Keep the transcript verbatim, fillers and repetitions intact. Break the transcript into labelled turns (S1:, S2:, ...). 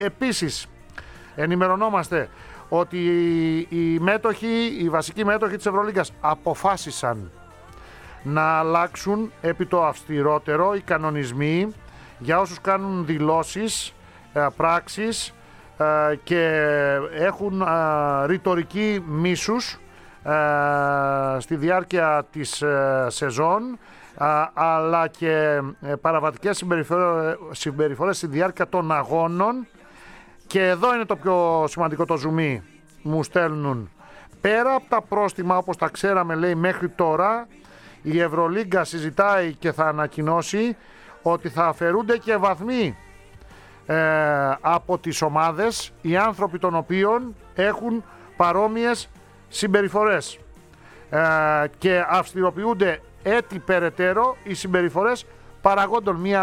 S1: Επίσης, ενημερωνόμαστε ότι οι μέτοχοι, οι βασικοί μέτοχοι της Ευρωλίγκας αποφάσισαν να αλλάξουν επί το αυστηρότερο οι κανονισμοί για όσους κάνουν δηλώσεις, πράξεις και έχουν ρητορική μίσους στη διάρκεια της σεζόν, αλλά και παραβατικές συμπεριφορές στη διάρκεια των αγώνων. Και εδώ είναι το πιο σημαντικό το ζουμί, μου στέλνουν. Πέρα από τα πρόστιμα, όπως τα ξέραμε λέει μέχρι τώρα, η Ευρωλίγκα συζητάει και θα ανακοινώσει ότι θα αφαιρούνται και βαθμοί ε, από τις ομάδες, οι άνθρωποι των οποίων έχουν παρόμοιες συμπεριφορές, ε, και αυστηροποιούνται έτσι περαιτέρω οι συμπεριφορές παραγόντων. Μια